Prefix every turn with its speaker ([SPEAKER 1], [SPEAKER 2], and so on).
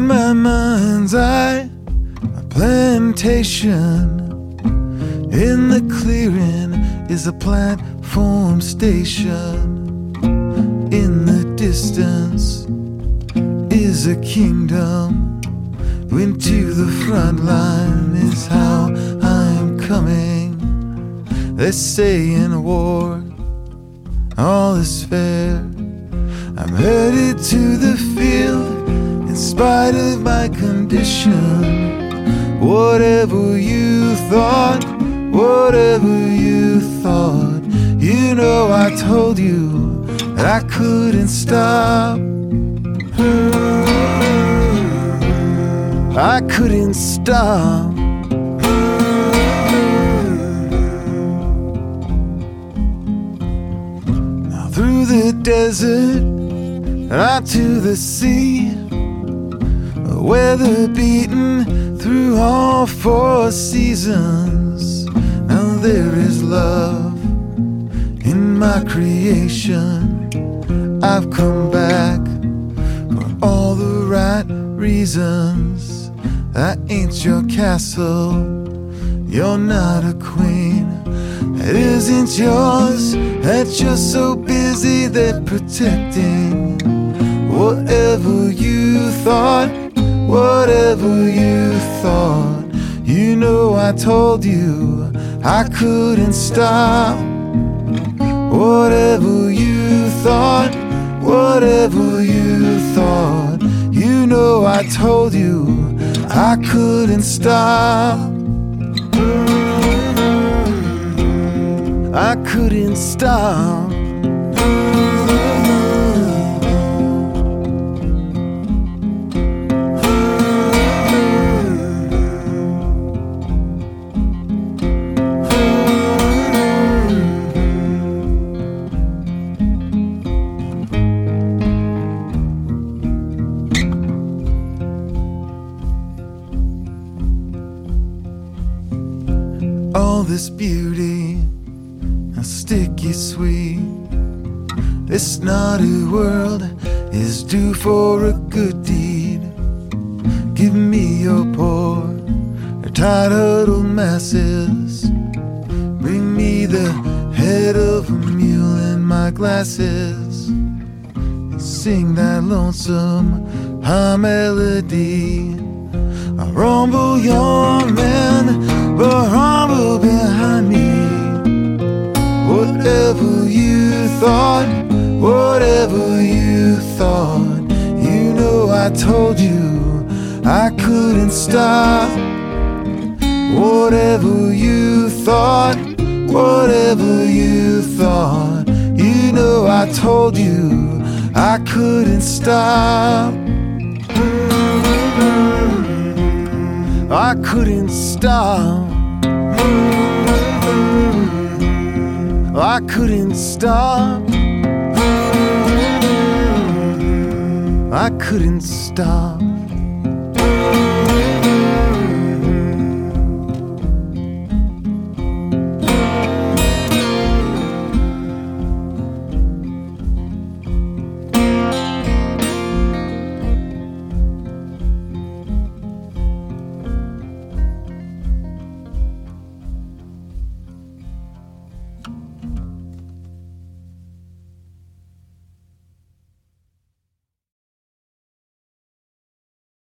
[SPEAKER 1] my mind's eye, a plantation. In the clearing is a platform station. In the distance is a kingdom. Into the front line is how I'm coming. They say in war all is fair. I'm headed to the field in spite of my condition. Whatever you thought, whatever you thought, you know I told you that I couldn't stop. I couldn't stop. Now through the desert and out to the sea, weather beaten through all four seasons. Now there is love in my creation. I've come back for all the right reasons. That ain't your castle, you're not a queen. It isn't yours, that you're so busy that protecting. Whatever you thought, whatever you thought, you know I told you I couldn't stop. Whatever you thought, whatever you thought, you know I told you I couldn't stop. I couldn't stop. All this beauty, and sticky sweet. This naughty world is due for a good deed. Give me your poor, tired huddled masses. Bring me the head of a mule in my glasses. And sing that lonesome high melody. I rumble your man, but rumble behind me. Whatever you thought, whatever you thought, you know I told you I couldn't stop. Whatever you thought, whatever you thought, you know I told you I couldn't stop. I couldn't stop. I couldn't stop. I couldn't stop.